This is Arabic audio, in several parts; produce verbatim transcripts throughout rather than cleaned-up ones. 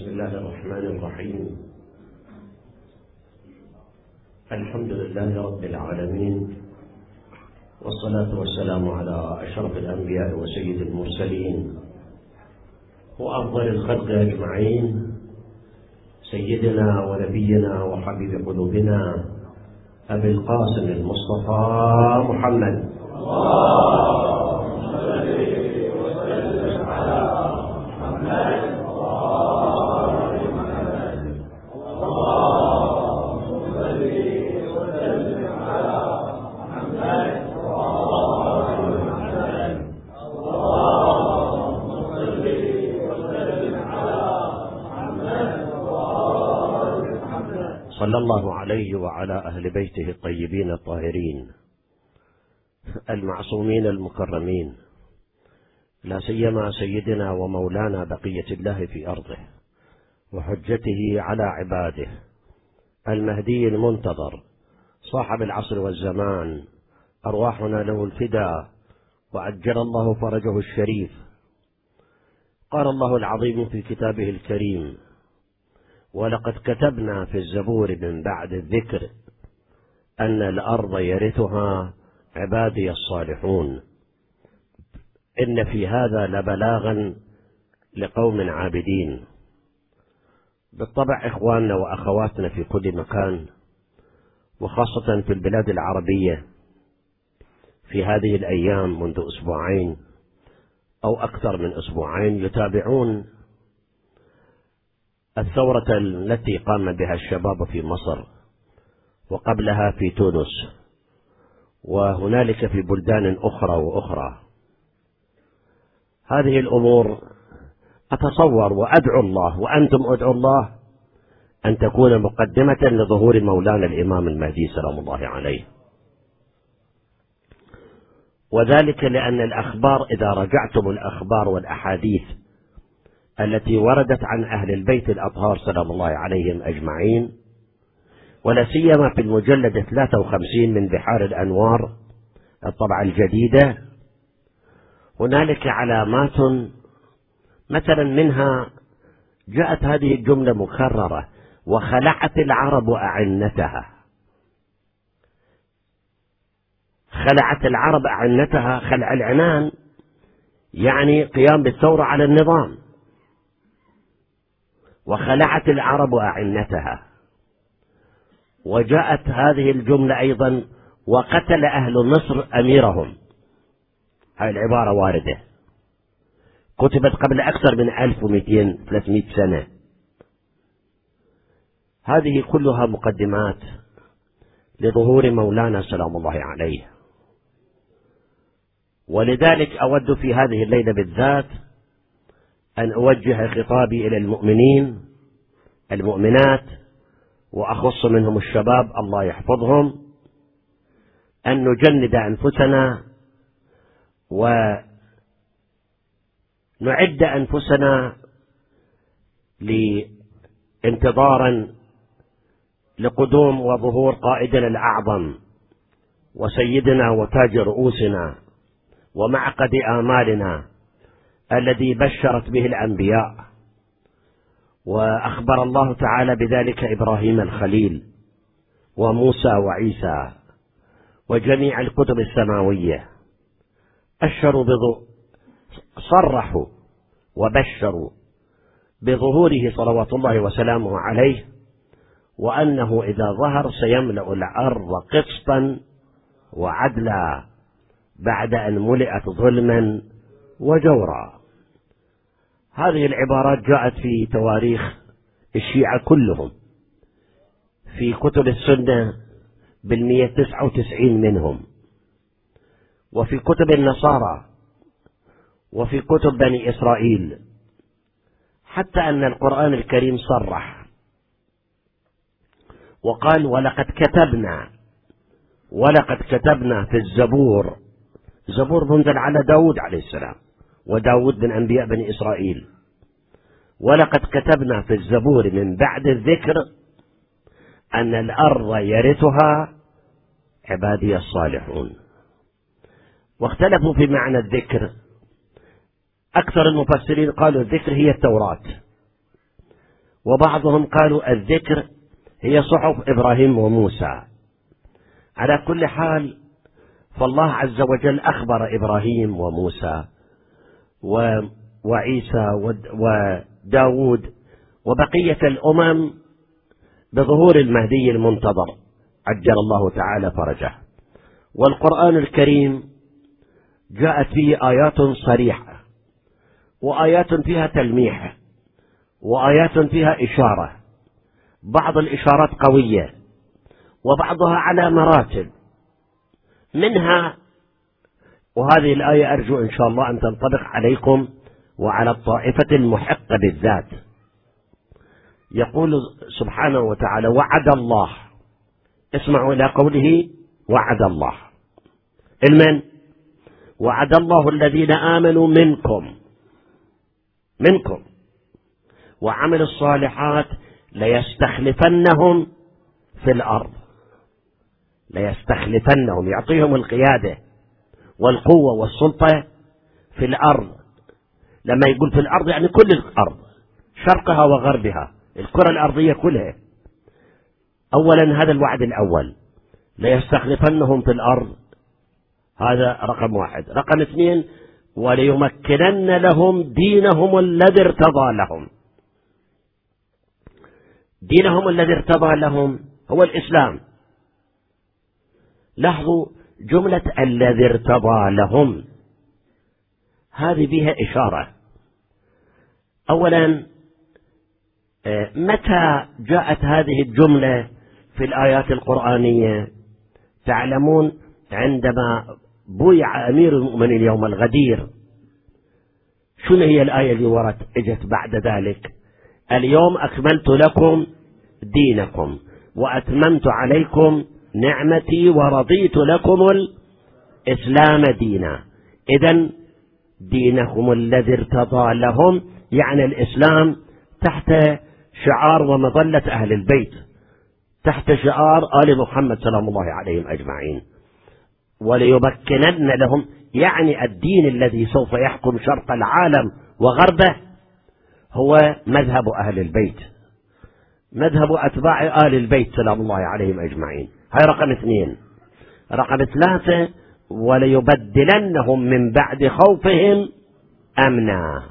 بسم الله الرحمن الرحيم. الحمد لله رب العالمين، والصلاة والسلام على أشرف الأنبياء وسيد المرسلين وأفضل الخلق أجمعين، سيدنا ونبينا وحبيب قلوبنا أبي القاسم المصطفى محمد. صلى الله عليه وعلى أهل بيته الطيبين الطاهرين المعصومين المكرمين، لا سيما سيدنا ومولانا بقية الله في أرضه وحجته على عباده المهدي المنتظر صاحب العصر والزمان، أرواحنا له الفداء وعجل الله فرجه الشريف. قال الله العظيم في كتابه الكريم: ولقد كتبنا في الزبور من بعد الذكر أن الأرض يرثها عبادي الصالحون، إن في هذا لبلاغا لقوم عابدين. بالطبع إخواننا وأخواتنا في كل مكان، وخاصة في البلاد العربية، في هذه الأيام منذ أسبوعين أو أكثر من أسبوعين يتابعون الثورة التي قام بها الشباب في مصر، وقبلها في تونس، وهنالك في بلدان أخرى وأخرى. هذه الأمور أتصور وأدعو الله وأنتم أدعوا الله أن تكون مقدمة لظهور مولانا الإمام المهدي سلام الله عليه، وذلك لأن الأخبار، إذا رجعتم الأخبار والأحاديث التي وردت عن أهل البيت الأطهار سلام الله عليهم أجمعين، ولا سيما في المجلد ثلاثة وخمسين من بحار الأنوار الطبعة الجديدة، هنالك علامات، مثلا منها جاءت هذه الجملة مكررة: وخلعت العرب أعنتها. خلعت العرب أعنتها، خلع العنان يعني قيام بالثورة على النظام. وخلعت العرب أعنتها. وجاءت هذه الجملة أيضا: وقتل أهل مصر أميرهم. هذه العبارة واردة، كتبت قبل أكثر من ألف ومئتين ثلاثمئة سنة. هذه كلها مقدمات لظهور مولانا سلام الله عليه. ولذلك أود في هذه الليلة بالذات أن أوجه خطابي إلى المؤمنين المؤمنات، وأخص منهم الشباب الله يحفظهم، أن نجند أنفسنا ونعد أنفسنا لانتظارا لقدوم وظهور قائدنا الأعظم وسيدنا وتاج رؤوسنا ومعقد آمالنا الذي بشرت به الأنبياء، وأخبر الله تعالى بذلك إبراهيم الخليل وموسى وعيسى وجميع الكتب السماوية. أشروا بظ... صرحوا وبشروا بظهوره صلوات الله وسلامه عليه، وأنه إذا ظهر سيملأ الأرض قسطا وعدلا بعد أن ملئت ظلما وجورا. هذه العبارات جاءت في تواريخ الشيعة كلهم، في كتب السنة بالمئة تسعة وتسعين منهم، وفي كتب النصارى، وفي كتب بني إسرائيل، حتى أن القرآن الكريم صرح وقال: ولقد كتبنا ولقد كتبنا في الزبور. زبور منزل على داود عليه السلام، وداود من أنبياء بني إسرائيل. ولقد كتبنا في الزبور من بعد الذكر أن الأرض يرثها عبادي الصالحون. واختلفوا في معنى الذكر، أكثر المفسرين قالوا الذكر هي التوراة، وبعضهم قالوا الذكر هي صحف إبراهيم وموسى. على كل حال فالله عز وجل أخبر إبراهيم وموسى وعيسى وداود وبقية الأمم بظهور المهدي المنتظر عجل الله تعالى فرجه. والقرآن الكريم جاءت فيه آيات صريحة، وآيات فيها تلميح، وآيات فيها إشارة، بعض الإشارات قوية وبعضها على مراتب. منها وهذه الآية أرجو إن شاء الله أن تنطبق عليكم وعلى الطائفة المحقة بالذات. يقول سبحانه وتعالى وعد الله، اسمعوا إلى قوله وعد الله، المن وعد الله الذين آمنوا منكم منكم وعملوا الصالحات ليستخلفنهم في الأرض، ليستخلفنهم يعطيهم القيادة والقوة والسلطة في الأرض. لما يقول في الأرض يعني كل الأرض، شرقها وغربها، الكرة الأرضية كلها. أولا هذا الوعد الأول، ليستخلفنهم في الأرض، هذا رقم واحد. رقم اثنين وليمكنن لهم دينهم الذي ارتضى لهم. دينهم الذي ارتضى لهم هو الإسلام. لاحظوا جملة الذي ارتضى لهم، هذه بها إشارة. أولا متى جاءت هذه الجملة في الآيات القرآنية؟ تعلمون عندما بويع أمير المؤمنين يوم الغدير، شنو هي الآية اللي ورت اجت بعد ذلك؟ اليوم أكملت لكم دينكم وأتممت عليكم نعمتي ورضيت لكم الإسلام دينا. إذن دينهم الذي ارتضى لهم يعني الإسلام تحت شعار ومظلة أهل البيت، تحت شعار آل محمد سلام الله عليهم أجمعين. وليمكنن لهم يعني الدين الذي سوف يحكم شرق العالم وغربه هو مذهب أهل البيت، مذهب أتباع آل البيت سلام الله عليهم أجمعين. هاي رقم اثنين. رقم ثلاثة وليبدلنهم من بعد خوفهم أمنا.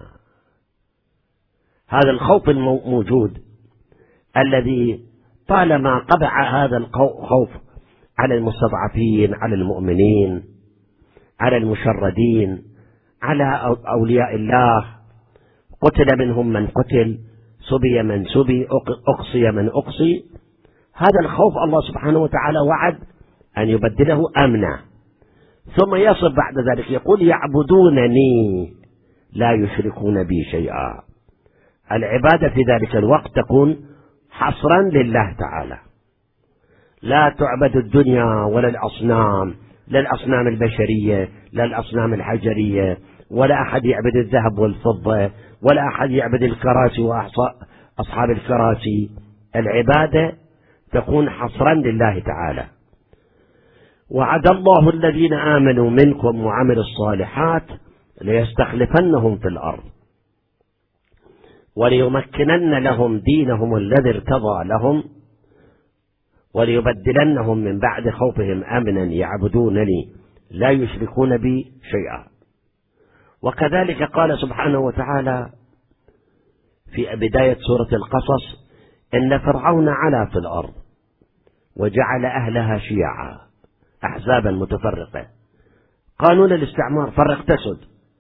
هذا الخوف الموجود الذي طالما قبع هذا الخوف على المستضعفين، على المؤمنين، على المشردين، على أولياء الله، قتل منهم من قتل، سبي من سبي، أقصي من أقصي. هذا الخوف الله سبحانه وتعالى وعد أن يبدله أمنا. ثم يصف بعد ذلك يقول يعبدونني لا يشركون بي شيئا. العبادة في ذلك الوقت تكون حصرا لله تعالى، لا تعبد الدنيا ولا الأصنام، لا الأصنام البشرية لا الأصنام الحجرية، ولا أحد يعبد الذهب والفضة، ولا أحد يعبد الكراسي وأصحاب الكراسي. العبادة تكون حصرا لله تعالى. وعد الله الذين آمنوا منكم وعملوا الصالحات ليستخلفنهم في الأرض وليمكنن لهم دينهم الذي ارتضى لهم وليبدلنهم من بعد خوفهم أمنا يعبدونني لا يشركون بي شيئا. وكذلك قال سبحانه وتعالى في بداية سورة القصص إن فرعون علا في الأرض وجعل أهلها شيعا أحزابا متفرقة. قانون الاستعمار فرق تسد،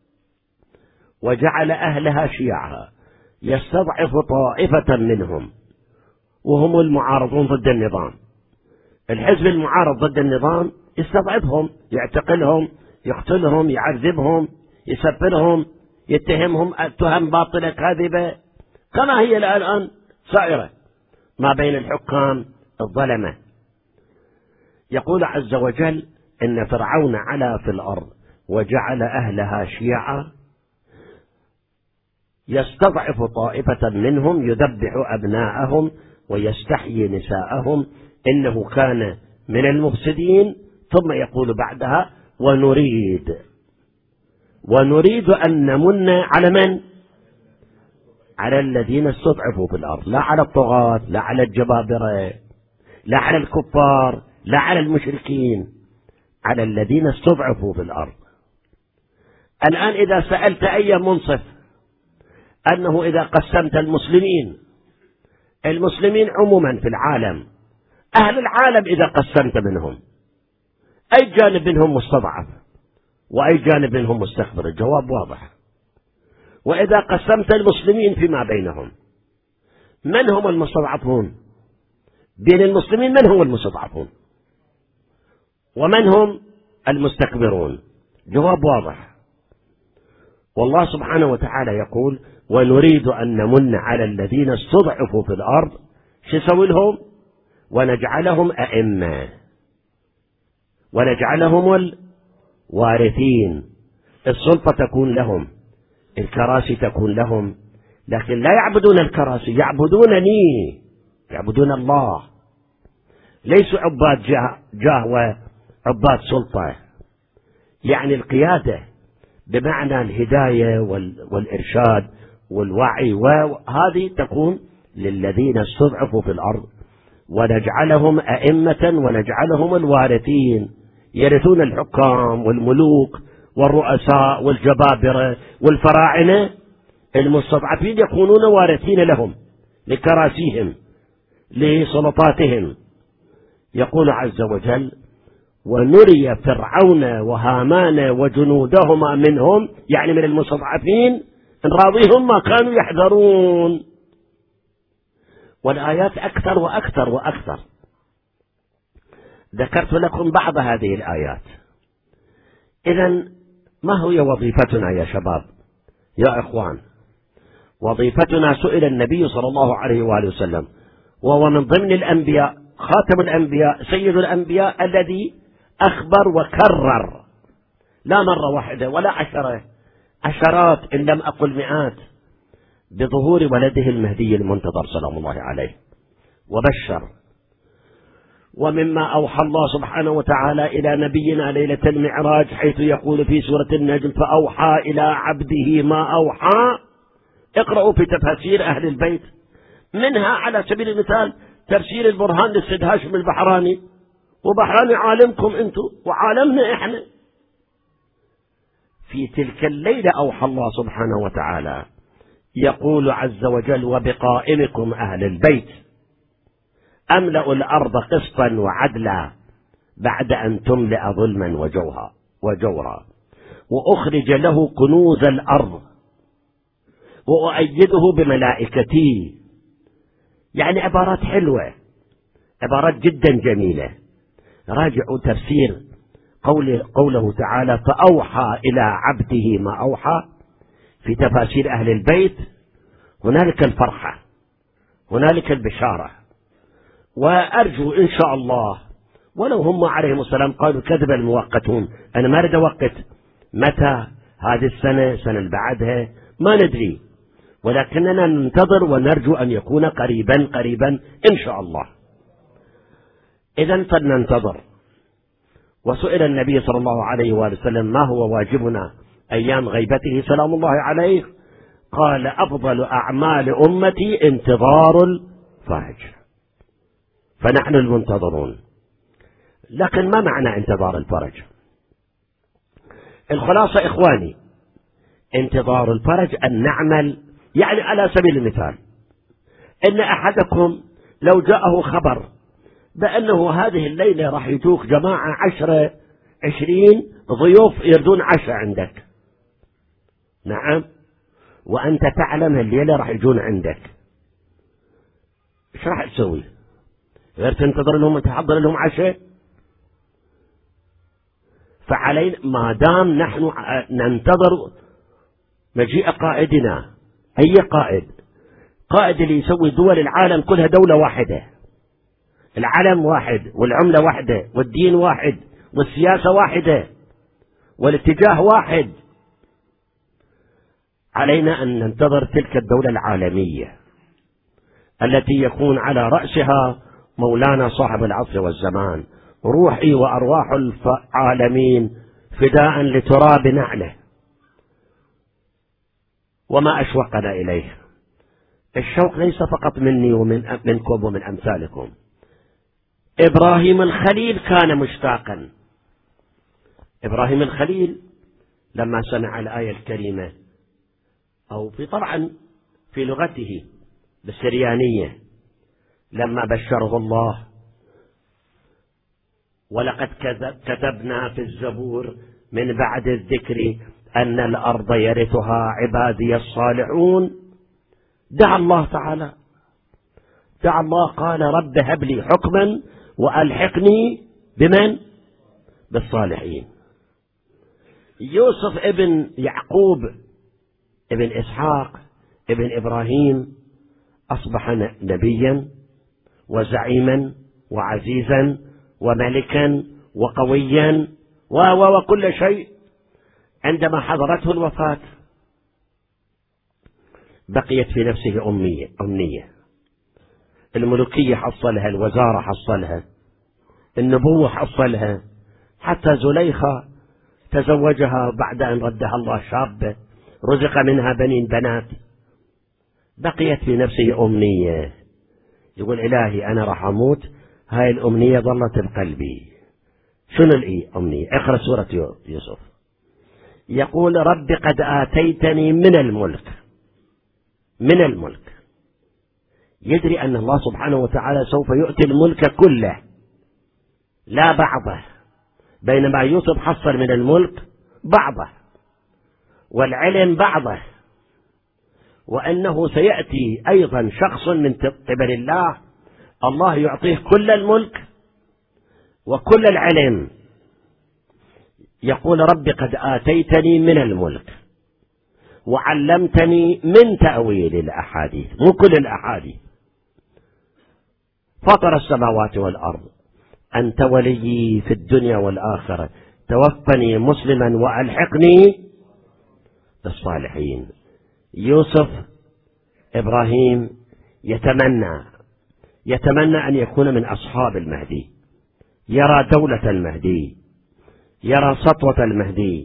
وجعل أهلها شيعا يستضعف طائفة منهم وهم المعارضون ضد النظام. الحزب المعارض ضد النظام يستضعفهم، يعتقلهم، يقتلهم، يعذبهم، يسفلهم، يتهمهم تهم باطلة كاذبة، كما هي الآن سائرة ما بين الحكام الظلمة. يقول عز وجل إن فرعون علا في الأرض وجعل أهلها شيعا يستضعف طائفة منهم يذبح أبناءهم ويستحيي نساءهم إنه كان من المفسدين. ثم يقول بعدها ونريد ونريد أن نمن على من؟ على الذين استضعفوا في الأرض، لا على الطغاة، لا على الجبابرة، لا على الكفار، لا على المشركين، على الذين استضعفوا في الأرض. الآن إذا سألت أي منصف أنه إذا قسمت المسلمين المسلمين عموما في العالم، أهل العالم إذا قسمت منهم أي جانب منهم مستضعف وأي جانب منهم مستكبر؟ الجواب واضح. وإذا قسمت المسلمين فيما بينهم، من هم المستضعفون؟ بين المسلمين من هم المستضعفون ومن هم المستكبرون؟ جواب واضح. والله سبحانه وتعالى يقول: ونريد أن نمن على الذين استضعفوا في الأرض، شو يسوي لهم؟ ونجعلهم أئمة ونجعلهم الوارثين. السلطة تكون لهم، الكراسي تكون لهم، لكن لا يعبدون الكراسي، يعبدونني، يعبدون الله. ليسوا عباد جاه, جاه وعباد سلطة. يعني القيادة بمعنى الهداية والإرشاد والوعي، وهذه تكون للذين استضعفوا في الأرض، ونجعلهم أئمة ونجعلهم الوارثين، يرثون الحكام والملوك والرؤساء والجبابرة والفراعنة. المستضعفين يكونون وارثين لهم، لكراسيهم، لسلطاتهم. يقول عز وجل: ونري فرعون وهامان وجنودهما منهم، يعني من المستضعفين، نراضيهم ما كانوا يحذرون. والآيات أكثر وأكثر وأكثر. ذكرت لكم بعض هذه الآيات. إذن ما هي وظيفتنا يا شباب يا إخوان؟ وظيفتنا سئل النبي صلى الله عليه وآله وسلم، وهو من ضمن الأنبياء، خاتم الأنبياء، سيد الأنبياء، الذي أخبر وكرر لا مرة واحدة ولا عشرة، عشرات إن لم أقل مئات، بظهور ولده المهدي المنتظر سلام الله عليه، وبشر. ومما أوحى الله سبحانه وتعالى إلى نبينا ليلة المعراج، حيث يقول في سورة النجم: فأوحى إلى عبده ما أوحى. اقرأوا في تفاسير أهل البيت، منها على سبيل المثال تفسير البرهان للسيد هاشم البحراني، وبحراني عالمكم أنتم وعالمنا إحنا. في تلك الليلة أوحى الله سبحانه وتعالى، يقول عز وجل: وبقائمكم أهل البيت أملأ الأرض قسطا وعدلا بعد أن تملأ ظلما وجوها وجورا، وأخرج له كنوز الأرض وأؤيده بملائكتي. يعني عبارات حلوة، عبارات جدا جميلة. راجعوا تفسير قوله, قوله تعالى: فأوحى إلى عبده ما أوحى، في تفاسير أهل البيت. هنالك الفرحة، هنالك البشارة. وأرجو إن شاء الله، ولو هم عليهم السلام قالوا كذب الموقتون، أنا ما أريد أوقت متى، هذه السنة، السنة اللي بعدها، ما ندري، ولكننا ننتظر ونرجو أن يكون قريبا قريبا إن شاء الله. إذن فلننتظر. وسئل النبي صلى الله عليه وسلم: ما هو واجبنا أيام غيبته سلام الله عليه؟ قال: أفضل أعمال أمتي انتظار الفرج. فنحن المنتظرون. لكن ما معنى انتظار الفرج؟ الخلاصة إخواني، انتظار الفرج أن نعمل. يعني على سبيل المثال، إن أحدكم لو جاءه خبر بأنه هذه الليلة راح يجوك جماعة عشرة عشرين ضيوف يردون عشاء عندك، نعم، وأنت تعلم الليلة راح يجون عندك، إيش راح تسوي؟ غير تنتظر لهم تحضر لهم عشاء؟ فعلينا ما دام نحن ننتظر مجيء قائدنا، أي قائد؟ قائد اللي يسوي دول العالم كلها دولة واحدة، العلم واحد والعملة واحدة والدين واحد والسياسة واحدة والاتجاه واحد. علينا أن ننتظر تلك الدولة العالمية التي يكون على رأسها مولانا صاحب العصر والزمان، روحي وأرواح العالمين فداء لتراب نعله. وما أشوقنا إليه. الشوق ليس فقط مني ومن منكم ومن أمثالكم. إبراهيم الخليل كان مشتاقا. إبراهيم الخليل لما سمع الآية الكريمة، أو في طبعا في لغته بالسريانية، لما بشره الله ولقد كتبنا في الزبور من بعد الذكر أن الأرض يرثها عبادي الصالحون، دعا الله تعالى، دعا الله قال رب هب لي حكما وألحقني بمن؟ بالصالحين. يوسف ابن يعقوب ابن إسحاق ابن إبراهيم أصبح نبيا وزعيما وعزيزا وملكا وقويا وكل شيء. عندما حضرته الوفاة بقيت في نفسه أمية أمنية. الملوكية حصلها، الوزارة حصلها، النبوة حصلها، حتى زليخة تزوجها بعد أن ردها الله شابة رزق منها بنين بنات. بقيت في نفسه أمنية، يقول إلهي أنا راح أموت، هاي الأمنية ظلت بقلبي. شنو الأمنية؟ اقرأ سورة يوسف. يقول رب قد آتيتني من الملك، من الملك. يدري أن الله سبحانه وتعالى سوف يؤتي الملك كله لا بعضه، بينما يوسف حصل من الملك بعضه والعلم بعضه، وأنه سيأتي أيضا شخص من قبل الله الله يعطيه كل الملك وكل العلم. يقول رب قد آتيتني من الملك وعلمتني من تأويل الأحاديث، مو كل الأحاديث، فطر السماوات والأرض أنت وليي في الدنيا والآخرة توفني مسلما وألحقني بالصالحين. يوسف إبراهيم يتمنى يتمنى أن يكون من أصحاب المهدي، يرى دولة المهدي، يرى سطوة المهدي.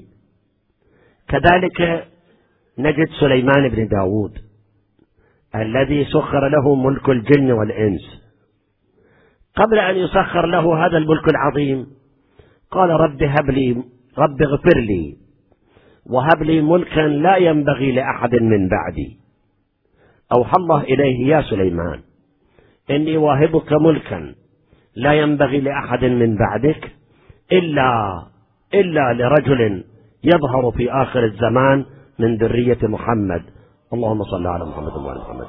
كذلك نجد سليمان بن داود الذي سخر له ملك الجن والإنس. قبل أن يسخر له هذا الملك العظيم قال رب هب لي، رب اغفر لي وهب لي ملكا لا ينبغي لأحد من بعدي. أوحى الله إليه يا سليمان إني واهبك ملكا لا ينبغي لأحد من بعدك إلا إلا لرجل يظهر في آخر الزمان من ذرية محمد. اللهم صل على محمد وعلى محمد.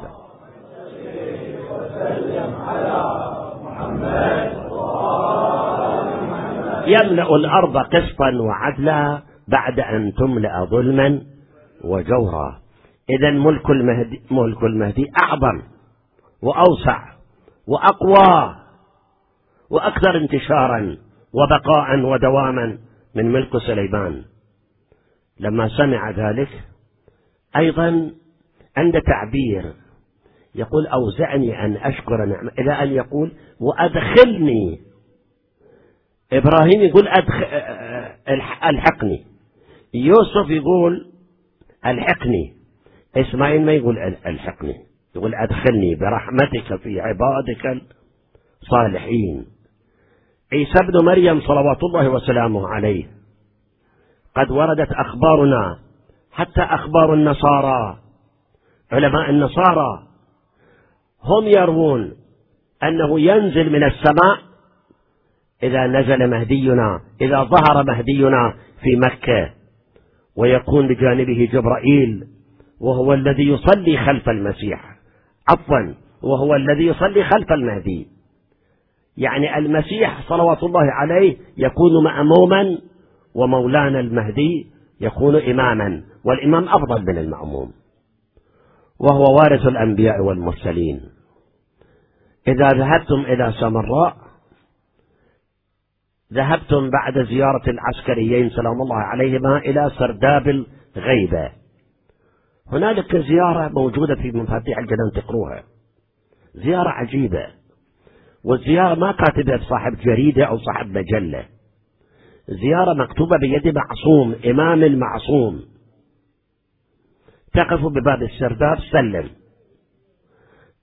يملأ الأرض قسطا وعدلا بعد أن تملأ ظلما وجورا. إذا ملك المهدي ملك المهدي أعظم وأوسع وأقوى وأكثر انتشارا وبقاء ودواما من ملك سليمان. لما سمع ذلك أيضا عند تعبير يقول أوزعني أن أشكر نعمة، إلى أن يقول وأدخلني. إبراهيم يقول أدخ... ألحقني، يوسف يقول ألحقني، إسماعيل ما يقول ألحقني، يقول أدخلني برحمتك في عبادك الصالحين. عيسى ابن مريم صلوات الله وسلامه عليه قد وردت أخبارنا، حتى أخبار النصارى، علماء النصارى هم يروون أنه ينزل من السماء إذا نزل مهدينا، إذا ظهر مهدينا في مكة، ويكون بجانبه جبرائيل وهو الذي يصلي خلف المسيح، عفوا وهو الذي يصلي خلف المهدي. يعني المسيح صلوات الله عليه يكون مأموما ومولانا المهدي يكون إماما، والإمام أفضل من المأموم، وهو وارث الأنبياء والمرسلين. إذا ذهبتم إلى سامراء ذهبتم بعد زيارة العسكريين سلام الله عليهما إلى سرداب الغيبة. هنالك زيارة موجودة في مفاتيح الجنان تقروها، زيارة عجيبة، والزيارة ما كاتبها صاحب جريدة أو صاحب مجلة، زيارة مكتوبة بيد معصوم، إمام المعصوم. تقف بباب السرداب، سلم،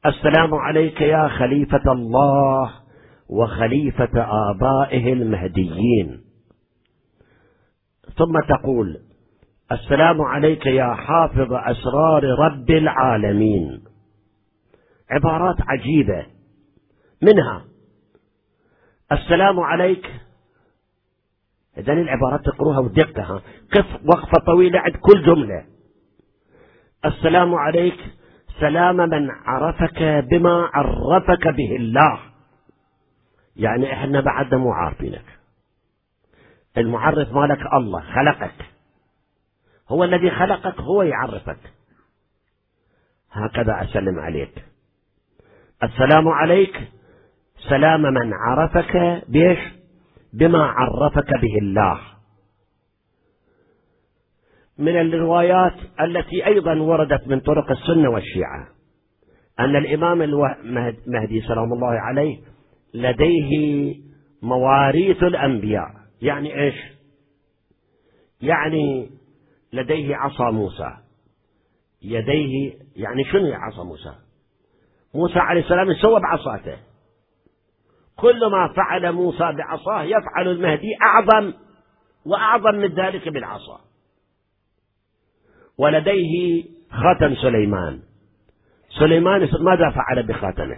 السلام عليك يا خليفة الله وخليفة آبائه المهديين. ثم تقول السلام عليك يا حافظ أسرار رب العالمين. عبارات عجيبة، منها السلام عليك. إذن العبارات تقروها ودقها، قف وقفة طويلة عند كل جملة. السلام عليك سلام من عرفك بما عرفك به الله. يعني احنا بعدنا مو عارفينك، المعرف مالك الله خلقك، هو الذي خلقك هو يعرفك. هكذا أسلم عليك. السلام عليك سلام من عرفك بيش بما عرفك به الله. من الروايات التي أيضا وردت من طرق السنة والشيعة أن الإمام المهدي سلام الله عليه لديه مواريث الأنبياء. يعني إيش؟ يعني لديه عصا موسى، يديه، يعني شنو عصا موسى؟ موسى عليه السلام سوى بعصاته، كل ما فعل موسى بعصاه يفعل المهدي أعظم وأعظم من ذلك بالعصا. ولديه خاتم سليمان، سليمان ماذا فعل بخاتمه؟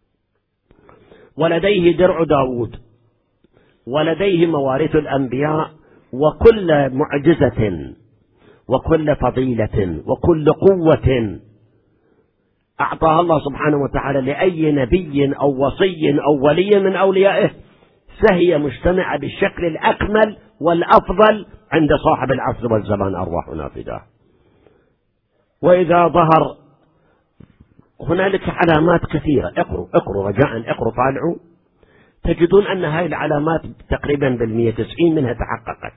ولديه درع داود، ولديه مواريث الأنبياء، وكل معجزة وكل فضيلة وكل قوة أعطاها الله سبحانه وتعالى لأي نبي أو وصي أو ولي من أوليائه، فهي مجتمعة بالشكل الأكمل والأفضل عند صاحب العصر والزمان أرواحنا فداه. وإذا ظهر هنالك علامات كثيرة، اقروا اقروا رجاء اقروا طالعوا، تجدون أن هذه العلامات تقريبا بالمئة وتسعين منها تحققت،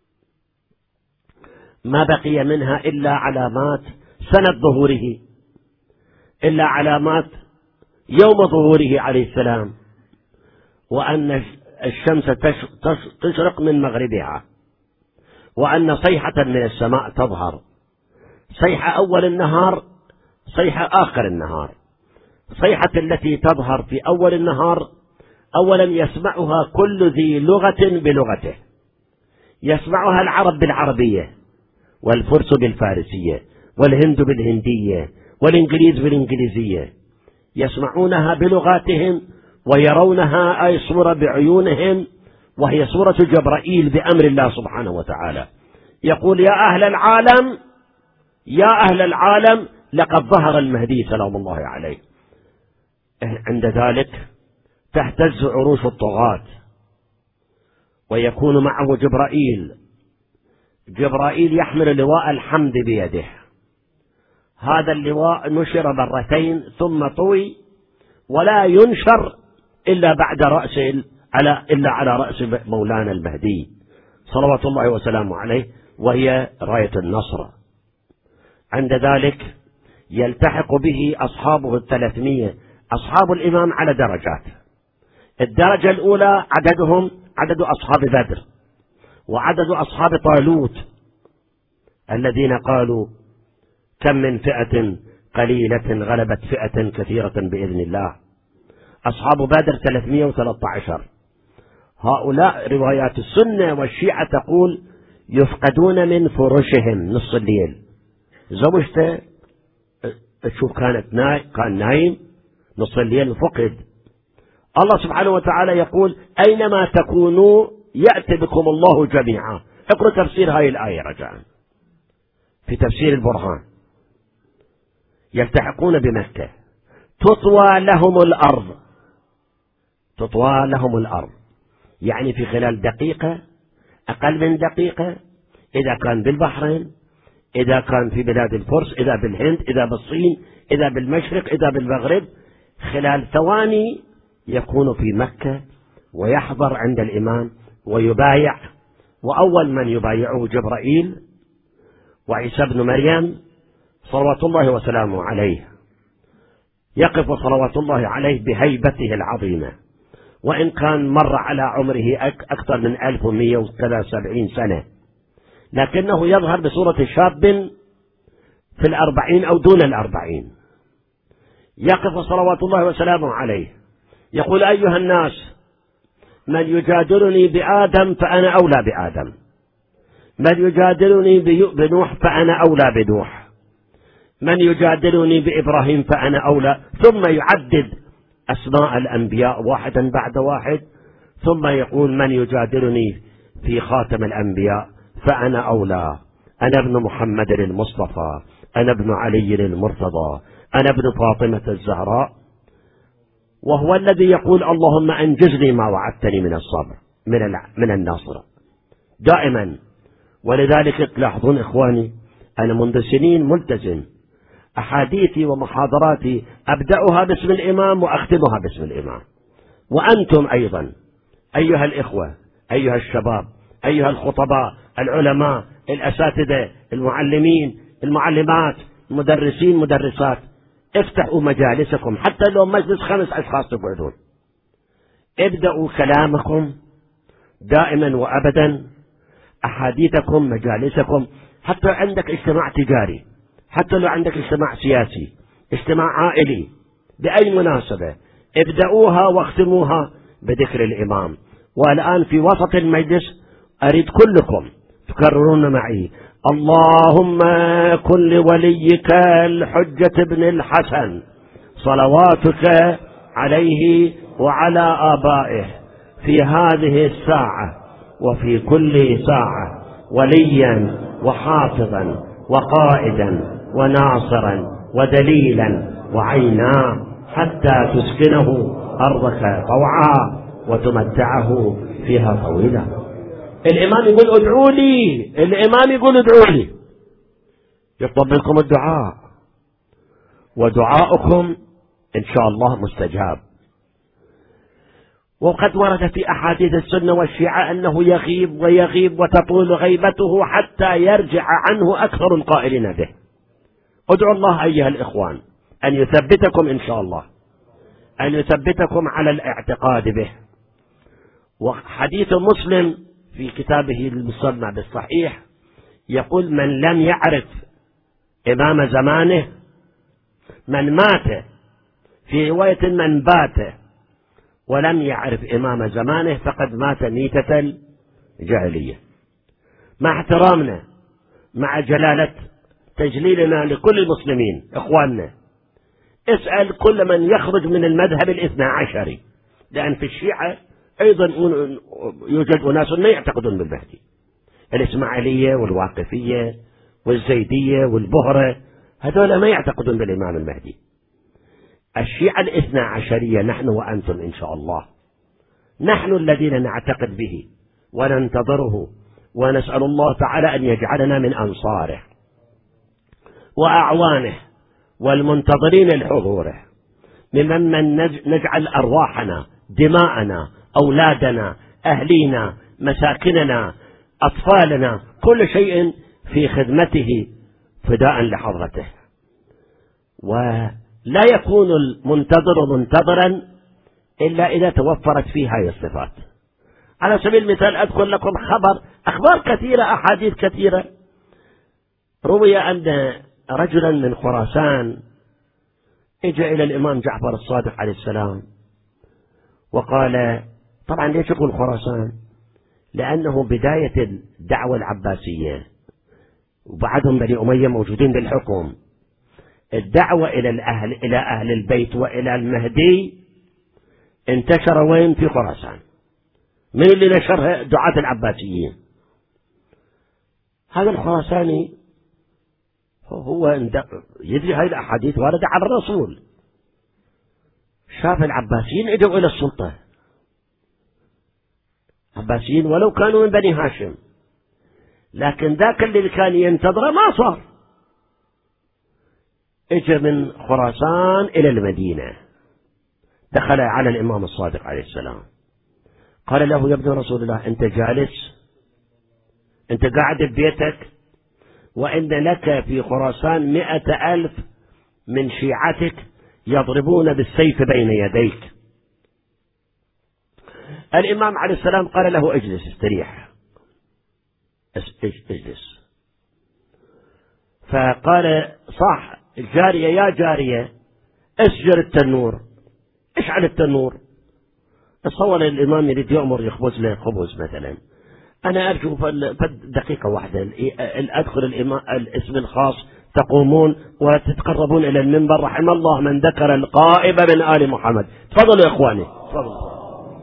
ما بقي منها إلا علامات سنة ظهوره، إلا علامات يوم ظهوره عليه السلام، وأن الشمس تشرق من مغربها، وأن صيحة من السماء تظهر، صيحة أول النهار، صيحة آخر النهار. صيحة التي تظهر في أول النهار أولا يسمعها كل ذي لغة بلغته، يسمعها العرب بالعربية، والفرس بالفارسية، والهند بالهندية، والإنجليز بالإنجليزية، يسمعونها بلغاتهم ويرونها أي صورة بعيونهم، وهي صورة جبرائيل بأمر الله سبحانه وتعالى. يقول يا أهل العالم يا أهل العالم لقد ظهر المهدي سلام الله عليه. عند ذلك تهتز عروش الطغاة، ويكون معه جبرائيل، جبرائيل يحمل لواء الحمد بيده، هذا اللواء نشر مرتين ثم طوي، ولا ينشر إلا بعد رأس على إلا على رأس مولانا المهدي صلوات الله وسلامه عليه، وهي راية النصر. عند ذلك يلتحق به أصحابه الثلاثمية، أصحاب الإمام على درجات. الدرجة الأولى عددهم عدد أصحاب بدر، وعدد أصحاب طالوت الذين قالوا كم من فئة قليلة غلبت فئة كثيرة بإذن الله. أصحاب بدر ثلاثمئة وثلاثة عشر. هؤلاء روايات السنة والشيعة تقول يفقدون من فرشهم نص الليل، زوجته تشوف كانت ناي كان نايم نص الليل فقد. الله سبحانه وتعالى يقول أينما تكونوا يأتي بكم الله جميعا. اقرأ تفسير هاي الآية رجاء في تفسير البرهان. يلتحقون بمكة، تطوى لهم الأرض، تطوى لهم الأرض يعني في خلال دقيقة، أقل من دقيقة، إذا كان بالبحرين، إذا كان في بلاد الفرس، إذا بالهند، إذا بالصين، إذا بالمشرق، إذا بالمغرب، خلال ثواني يكون في مكة ويحضر عند الإمام ويبايع. وأول من يبايعه جبرائيل وعيسى بن مريم صلوات الله وسلامه عليه، يقف صلوات الله عليه بهيبته العظيمة، وإن كان مر على عمره أكثر من ألف ومئة وسبعين سنة، لكنه يظهر بصورة شاب في الأربعين أو دون الأربعين. يقف صلوات الله وسلامه عليه يقول: أيها الناس، من يجادلني بآدم فأنا أولى بآدم، من يجادلني بنوح فأنا أولى بنوح، من يجادلني بإبراهيم فأنا أولى. ثم يعدد أسماء الأنبياء واحدا بعد واحد، ثم يقول: من يجادلني في خاتم الأنبياء فأنا أولى، أنا ابن محمد المصطفى، أنا ابن علي المرتضى، أنا ابن فاطمة الزهراء. وهو الذي يقول: اللهم أنجزني ما وعدتني من الصبر من من الناصر دائما. ولذلك تلاحظون إخواني، أنا منذ سنين ملتزم، أحاديثي ومحاضراتي أبدأها باسم الإمام وأختمها باسم الإمام. وأنتم أيضا أيها الإخوة، أيها الشباب، أيها الخطباء، العلماء، الأساتذة، المعلمين، المعلمات، المدرسين، مدرسات، افتحوا مجالسكم حتى لو مجلس خمس أشخاص تقعدون، ابدأوا كلامكم دائما وأبدا، أحاديثكم، مجالسكم، حتى عندك اجتماع تجاري، حتى لو عندك اجتماع سياسي، اجتماع عائلي، بأي مناسبة، ابدأوها واختموها بذكر الإمام. والآن في وسط المجلس أريد كلكم تكررون معي: اللهم كن لوليك الحجة بن الحسن صلواتك عليه وعلى آبائه في هذه الساعة وفي كل ساعة وليا وحافظا وقائدا وناصرا ودليلا وعينا، حتى تسكنه أرضك طوعا وتمتعه فيها طويلا. الإمام يقول: ادعوا لي، الإمام يقول: ادعوا لي، يطلب منكم الدعاء، ودعاؤكم إن شاء الله مستجاب. وقد ورد في أحاديث السنة والشيعة أنه يغيب ويغيب وتطول غيبته حتى يرجع عنه أكثر القائلين به. ادعوا الله أيها الإخوان أن يثبتكم إن شاء الله، أن يثبتكم على الاعتقاد به. وحديث مسلم في كتابه المسمى بالصحيح يقول: من لم يعرف إمام زمانه، من مات، في رواية من بات ولم يعرف إمام زمانه فقد مات ميتة جاهلية. مع احترامنا، مع جلالة تجليلنا لكل المسلمين إخواننا، اسأل كل من يخرج من المذهب الاثنى عشري، لأن في الشيعة أيضا يوجد أناس ما يعتقدون بالمهدي، الإسماعيلية والواقفية والزيدية والبهرة، هذول ما يعتقدون بالإمام المهدي. الشيعة الاثنى عشرية نحن وأنتم إن شاء الله، نحن الذين نعتقد به وننتظره، ونسأل الله تعالى أن يجعلنا من أنصاره وأعوانه والمنتظرين لحضوره، ممن نجعل أرواحنا، دماءنا، أولادنا، أهلينا، مساكننا، أطفالنا، كل شيء في خدمته فداء لحضرته. ولا يكون المنتظر منتظرا إلا إذا توفرت فيه هذه الصفات. على سبيل المثال أذكر لكم خبر، أخبار كثيرة، أحاديث كثيرة. روي أن رجلا من خراسان اجى إلى الإمام جعفر الصادق عليه السلام وقال، طبعا ليش يقول خراسان؟ لأنه بداية الدعوة العباسية وبعدهم بني أمية موجودين بالحكم، الدعوة إلى الأهل إلى أهل البيت وإلى المهدي انتشر وين؟ في خراسان. من اللي نشرها؟ دعاة العباسيين. هذا الخراساني هو يدري هذه الأحاديث واردة على الرسول، شاف العباسيين اجوا إلى السلطة، عباسيين ولو كانوا من بني هاشم، لكن ذاك اللي كان ينتظره ما صار. اجى من خراسان إلى المدينة، دخل على الإمام الصادق عليه السلام، قال له: يا ابن رسول الله، أنت جالس، أنت قاعد ببيتك، وإن لك في خراسان مئة ألف من شيعتك يضربون بالسيف بين يديك. الإمام عليه السلام قال له: اجلس، استريح، اجلس. فقال صح الجارية: يا جارية، اسجر التنور. ايش على التنور؟ تصور الإمام يريد يأمر يخبز له خبز مثلا، أنا أرجو دقيقة واحدة أدخل الإمام الاسم الخاص، تقومون وتتقربون إلى المنبر. رحم الله من ذكر القائب من آل محمد. تفضلوا يا إخواني، تفضلوا.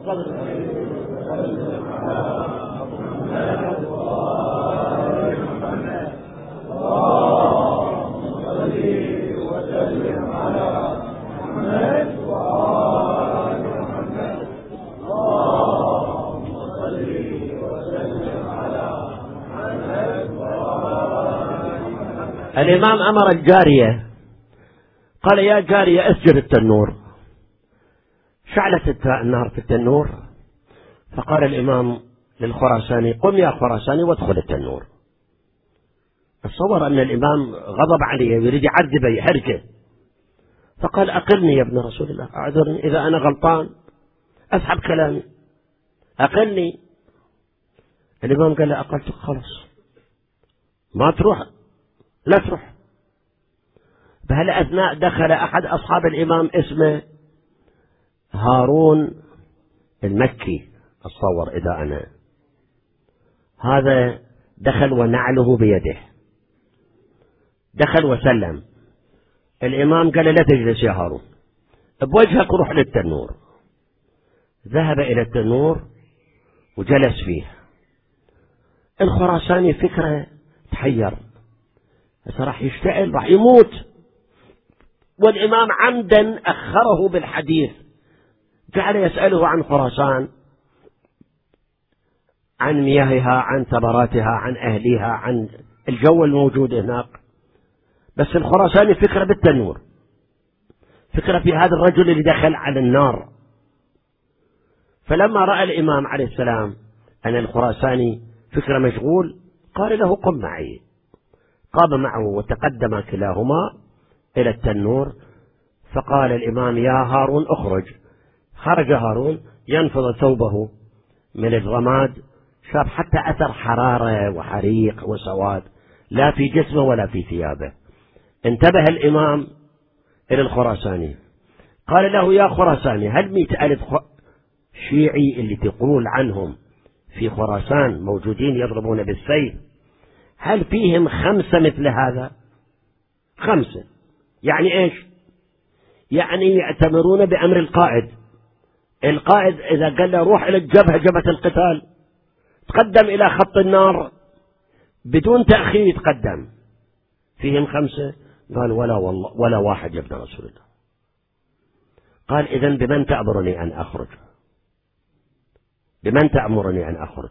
الإمام أمر الجارية، قال يا جارية أسجر التنور. شعلت النار في التنور، فقال الإمام للخراساني قم يا خراساني وادخل التنور. تصور أن الإمام غضب عليه ويريد يعذبه يحركه، فقال أقلني يا ابن رسول الله، أعذرني إذا أنا غلطان أسحب كلامي، أقلني. الإمام قال له أقلتك خلاص ما تروح، لا تروح. بهالأثناء دخل أحد أصحاب الإمام اسمه هارون المكي، أتصور إذا أنا هذا دخل ونعله بيده، دخل وسلم. الإمام قال لا تجلس يا هارون، بوجهك روح للتنور. ذهب إلى التنور وجلس فيه. الخراساني فكرة تحير، راح يشتعل، راح يموت، والإمام عمدا أخره بالحديث. جعل يسأله عن خراسان، عن مياهها، عن ثمراتها، عن أهلها، عن الجو الموجود هناك. بس الخراساني فكرة بالتنور، فكرة في هذا الرجل اللي دخل على النار. فلما رأى الإمام عليه السلام أن الخراساني فكرة مشغول، قال له قم معي. قام معه وتقدم كلاهما إلى التنور. فقال الإمام يا هارون اخرج. خرج هارون ينفض ثوبه من الرماد، شاف حتى أثر حرارة وحريق وسواد، لا في جسمه ولا في ثيابه. انتبه الإمام إلى الخراساني، قال له يا خراساني هل مئة ألف شيعي اللي تقول عنهم في خراسان موجودين يضربون بالسيف، هل فيهم خمسة مثل هذا؟ خمسة يعني ايش؟ يعني يعتبرون بأمر القائد. القائد إذا قال له روح إلى الجبهة، جبهة القتال، تقدم إلى خط النار بدون تأخير، يتقدم. فيهم خمسة؟ قال ولا والله ولا واحد يا ابن رسول الله. قال إذن بمن تأمرني أن أخرج؟ بمن تأمرني أن أخرج؟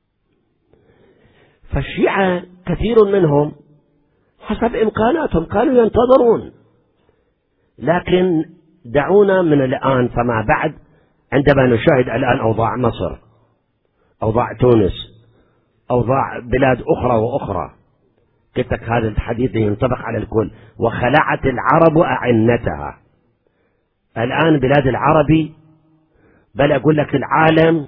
فالشيعة كثير منهم حسب إمكاناتهم كانوا ينتظرون، لكن دعونا من الآن فما بعد عندما نشاهد الآن أوضاع مصر، أوضاع تونس، أوضاع بلاد أخرى وأخرى، قلت لك هذا الحديث ينطبق على الكل. وخلعت العرب أعنتها. الآن بلاد العربي، بل أقول لك العالم،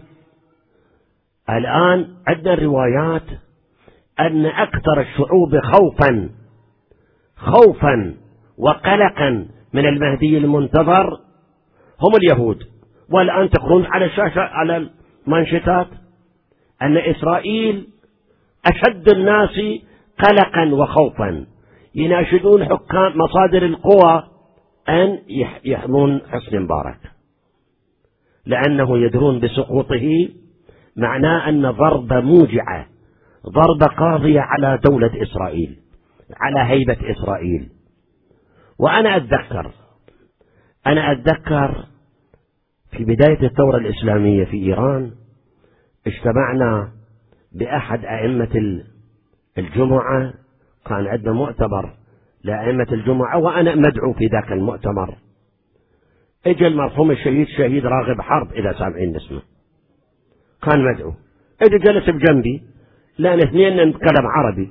الآن عندنا روايات أن أكثر الشعوب خوفا خوفا وقلقا من المهدي المنتظر هم اليهود. والآن تقرون على الشاشة على المانشيتات أن إسرائيل أشد الناس قلقا وخوفا، يناشدون حكام مصادر القوى أن يحمون حسني مبارك، لأنه يدرون بسقوطه معناه أن ضربة موجعة، ضربة قاضية على دولة إسرائيل، على هيبة إسرائيل. وأنا أتذكر أنا أتذكر في بداية الثورة الإسلامية في إيران اجتمعنا بأحد أئمة الجمعة، كان عندنا مؤتمر لأئمة الجمعة وأنا مدعو في ذاك المؤتمر. اجى المرحوم الشهيد شهيد راغب حرب، إذا سامعين اسمه، كان مدعو، اجى جلس بجنبي لأن اثنين نتكلم عربي.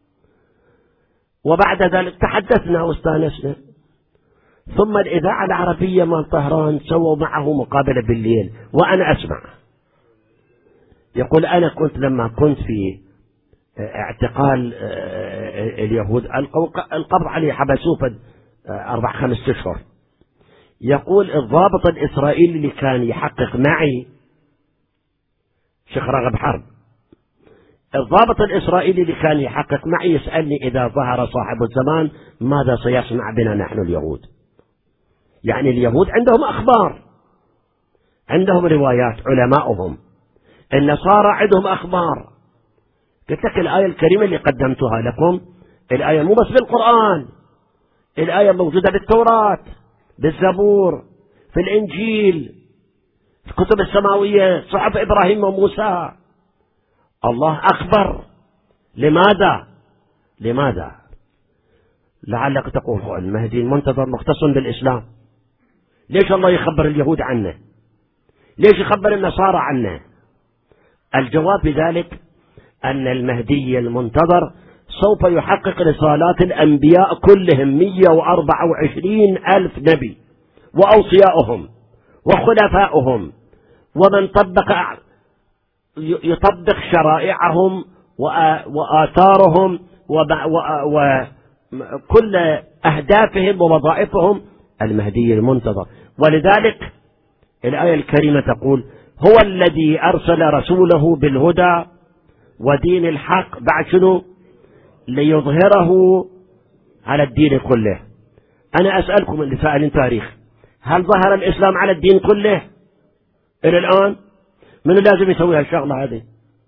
وبعد ذلك تحدثنا واستانسنا. ثم الإذاعة العربية مال طهران سووا معه مقابلة بالليل وأنا أسمع. يقول أنا كنت لما كنت في اعتقال اليهود القبض عليه، حبسوه أربع خمس أشهر يقول الضابط الإسرائيلي اللي كان يحقق معي شيخ رغب حرب، الضابط الإسرائيلي اللي كان يحقق معي يسألني إذا ظهر صاحب الزمان ماذا سيصنع بنا نحن اليهود؟ يعني اليهود عندهم أخبار، عندهم روايات علماؤهم، النصارى عندهم أخبار. قلت لك الآية الكريمة اللي قدمتها لكم الآية مو بس بالقرآن، الآية موجودة بالتوراة، بالزبور، في الإنجيل، في الكتب السماوية، صحف إبراهيم وموسى. الله أخبر. لماذا؟ لماذا؟ لعلك تقول المهدي المنتظر مختص بالإسلام، ليش الله يخبر اليهود عنه؟ ليش يخبر النصارى عنه؟ الجواب بذلك أن المهدي المنتظر سوف يحقق رسالات الأنبياء كلهم، مئة وأربعة وعشرين ألف نبي وأوصياؤهم وخلفائهم، ومن طبق يطبق شرائعهم وآثارهم وكل أهدافهم ووظائفهم، المهدي المنتظر. ولذلك الآية الكريمة تقول هو الذي أرسل رسوله بالهدى ودين الحق بعد شنو؟ ليظهره على الدين كله. أنا أسألكم اللي سائلين تاريخ، هل ظهر الإسلام على الدين كله إلى الآن؟ من لازم يسوي هالشغلة هذه؟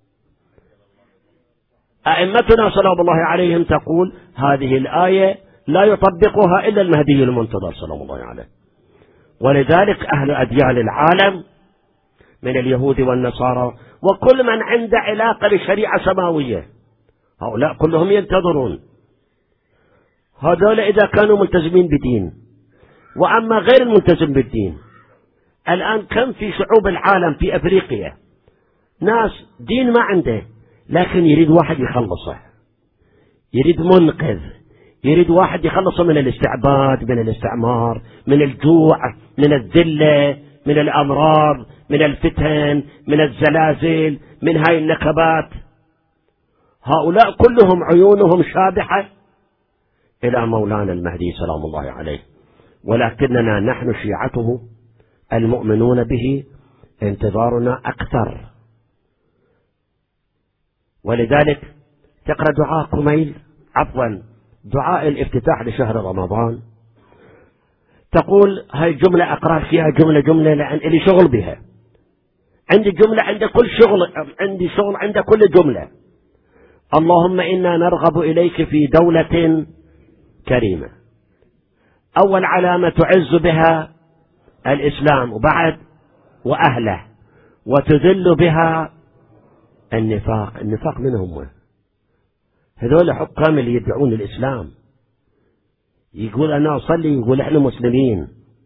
أئمتنا سلام الله عليهم تقول هذه الآية لا يطبقها إلا المهدي المنتظر سلام الله عليه. ولذلك أهل أديان العالم من اليهود والنصارى وكل من عنده علاقة بشريعة سماوية، هؤلاء كلهم ينتظرون. هذول إذا كانوا ملتزمين بدين. وأما غير الملتزم بالدين، الآن كم في شعوب العالم في أفريقيا ناس دين ما عنده، لكن يريد واحد يخلصه، يريد منقذ، يريد واحد يخلصه من الاستعباد، من الاستعمار، من الجوع، من الذلة، من الأمراض، من الفتن، من الزلازل، من هاي النكبات. هؤلاء كلهم عيونهم شابحة إلى مولانا المهدي سلام الله عليه، ولكننا نحن شيعته المؤمنون به انتظارنا أكثر. ولذلك تقرأ دعاء كميل، عفوا دعاء الافتتاح لشهر رمضان، تقول هاي الجملة أقرأ فيها جملة جملة لأن لي شغل بها، عندي جملة عند كل شغل، عندي شغل عند كل جملة. اللهم إنا نرغب إليك في دولة كريمة، أول علامة تعز بها الإسلام وبعد وأهله، وتذل بها النفاق. النفاق من هم؟ هذول حكام اللي يدعون الإسلام، يقول أنا أصلي، يقول إحنا مسلمين.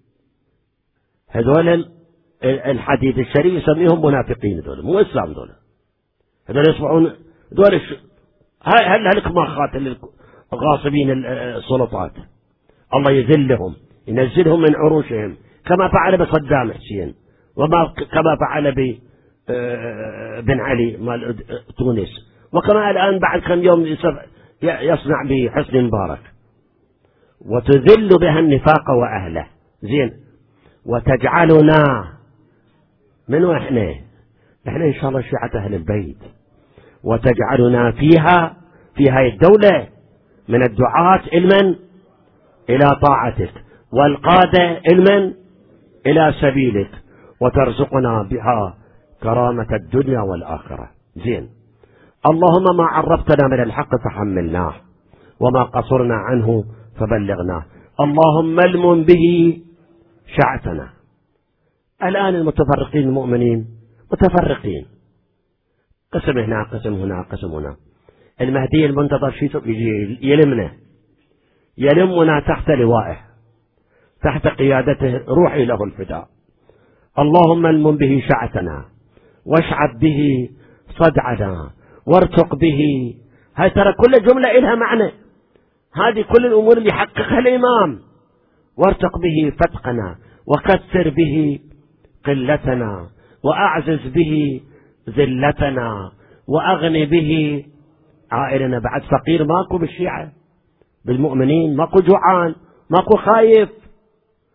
هذول الحديث الشريف يسميهم منافقين، هذول مو إسلام، هذول هذول يصبحون هذول هاي هل هلك ما خاتل الغاصبين السلطات، الله يذلهم ينزلهم من عروشهم كما فعل بصدام حسين، وما كما فعل ب بن علي مال تونس، وكما الآن بعد كم يوم يصنع بحسني مبارك. وتذل بها النفاق وأهله. زين، وتجعلنا من احنا احنا ان شاء الله شيعة اهل البيت، وتجعلنا فيها في هاي الدولة من الدعاة علما الى طاعتك، والقادة علما الى سبيلك، وترزقنا بها كرامة الدنيا والآخرة. زين، اللهم ما عرفتنا من الحق فحملناه، وما قصرنا عنه فبلغناه. اللهم المن به شعتنا. الآن المتفرقين المؤمنين متفرقين، قسم هنا قسم هنا قسم هنا. المهدي المنتظر شيء يجي يلمنا، يلمنا تحت لوائه، تحت قيادته، روحي له الفداء. اللهم المن به شعتنا، واشعب به صدعنا، وارتق به. هاي ترى كل جملة إلها معنى، هذه كل الأمور اللي يحققها الإمام. وارتق به فتقنا، وكثر به قلتنا، وأعزز به ذلتنا، وأغني به عائلنا. بعد فقير ماكو بالشيعة، بالمؤمنين ماكو جوعان، ماكو خايف،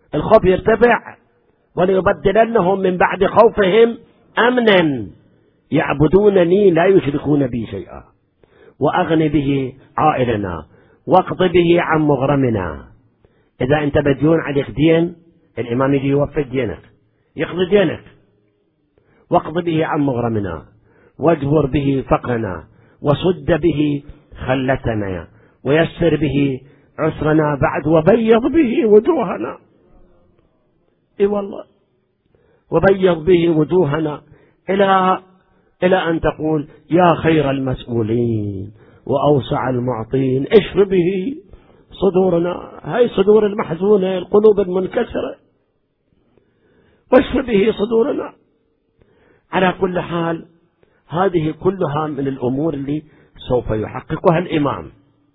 الخوف يرتفع. وليبدلنهم من بعد خوفهم أمنا يعبدونني لا يشركون بي شيئا وأغني به عائلنا واقض به عن مغرمنا. إذا أنت مديون عليك دين، الإمام يجي يوفي دينك، يقضي دينك. واقض به عن مغرمنا واجبر به فقرنا وصد به خلتنا ويسر به عسرنا بعد وبيض به وجوهنا. اي والله، وبيض به وجوهنا إلى إلى أن تقول يا خير المسؤولين وأوسع المعطين اشف به صدورنا، هاي صدور المحزونة القلوب المنكسرة، واشف به صدورنا. على كل حال هذه كلها من الأمور اللي سوف يحققها الإمام.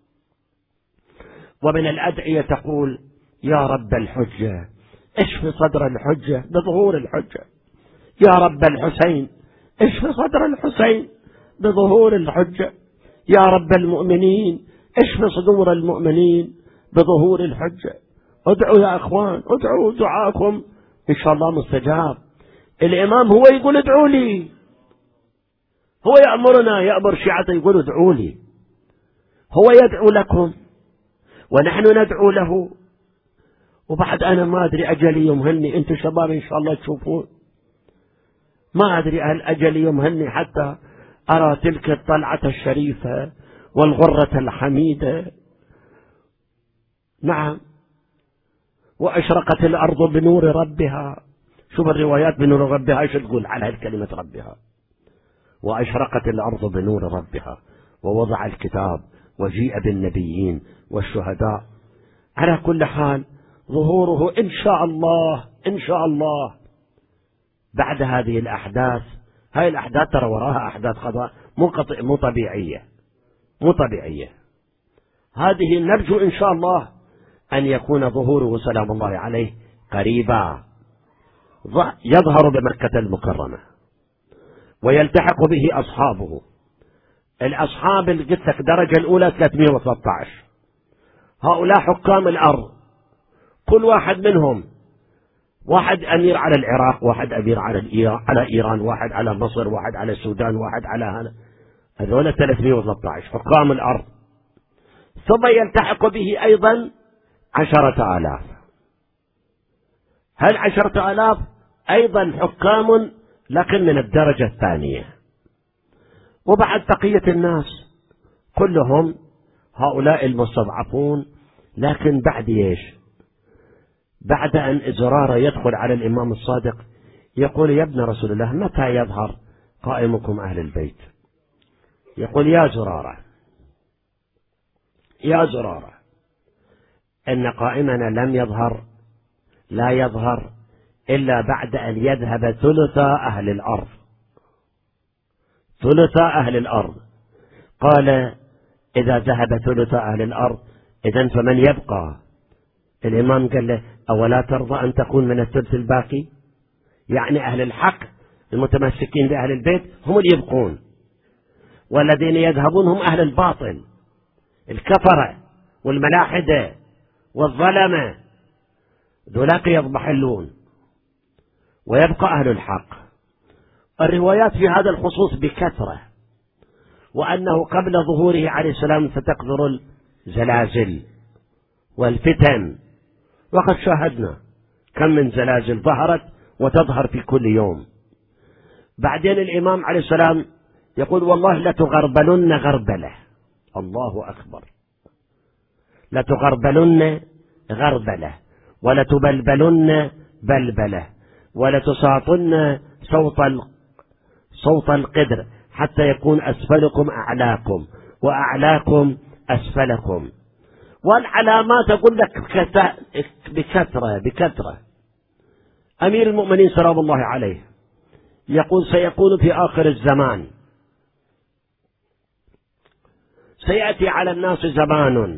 ومن الأدعية تقول يا رب الحجة اشف صدر الحجة بظهور الحجة، يا رب الحسين اشف صدر الحسين بظهور الحجة، يا رب المؤمنين اشف صدور المؤمنين بظهور الحجة. ادعوا يا أخوان، ادعوا، دعاكم إن شاء الله مستجاب. الإمام هو يقول ادعوا لي، هو يأمرنا، يأمر شيعته يقول ادعوا لي، هو يدعو لكم ونحن ندعو له. وبعد أنا ما أدري أجلي يمهني، أنتم شباب إن شاء الله تشوفون، ما أدري هل أجلي يمهني حتى أرى تلك الطلعة الشريفة والغرة الحميدة. نعم، وأشرقت الأرض بنور ربها. شوف الروايات بنور ربها ايش تقول على الكلمة ربها. وأشرقت الأرض بنور ربها ووضع الكتاب وجيء بالنبيين والشهداء. على كل حال ظهوره إن شاء الله إن شاء الله بعد هذه الأحداث. هاي الأحداث ترى وراها أحداث قضاء مو مو طبيعية مو طبيعية. هذه نرجو إن شاء الله أن يكون ظهوره سلام الله عليه قريبا، يظهر بمكة المكرمة ويلتحق به أصحابه. الأصحاب اللي قلت لك الدرجة الأولى ثلاثمئة وثلاثة عشر، هؤلاء حكام الأرض، كل واحد منهم واحد أمير على العراق، واحد أمير على على إيران، واحد على مصر، واحد على السودان، واحد على هنا. هذول ثلاثمئة وثلاثة عشر حكام الأرض. ثم يلتحق به أيضا عشرة آلاف. هل عشرة آلاف أيضا حكام لكن من الدرجة الثانية. وبعد بقية الناس كلهم هؤلاء المستضعفون. لكن بعد ايش؟ بعد أن زرارة يدخل على الإمام الصادق يقول يا ابن رسول الله متى يظهر قائمكم أهل البيت؟ يقول يا زرارة يا زرارة إن قائمنا لم يظهر لا يظهر إلا بعد أن يذهب ثلث أهل الأرض. ثلث أهل الأرض. قال إذا ذهب ثلث أهل الأرض إذن فمن يبقى؟ الإمام قال له أولا ترضى أن تكون من الثلث الباقي؟ يعني أهل الحق المتمسكين بأهل البيت هم اللي يبقون، والذين يذهبون هم أهل الباطل الكفرة والملاحدة والظلمة، ذولاك يضمحلون ويبقى أهل الحق. الروايات في هذا الخصوص بكثرة، وأنه قبل ظهوره عليه السلام ستكثر الزلازل والفتن، وقد شاهدنا كم من زلازل ظهرت وتظهر في كل يوم. بعدين الإمام عليه السلام يقول والله لتغربلن غربلة. الله أكبر. لتغربلن غربلة ولتبلبلن بلبلة ولتساطن صوت صوت القدر حتى يكون أسفلكم أعلاكم وأعلاكم أسفلكم. والعلامات أقول لك بكثرة بكثرة. أمير المؤمنين سلام الله عليه يقول سيكون في آخر الزمان سيأتي على الناس زمان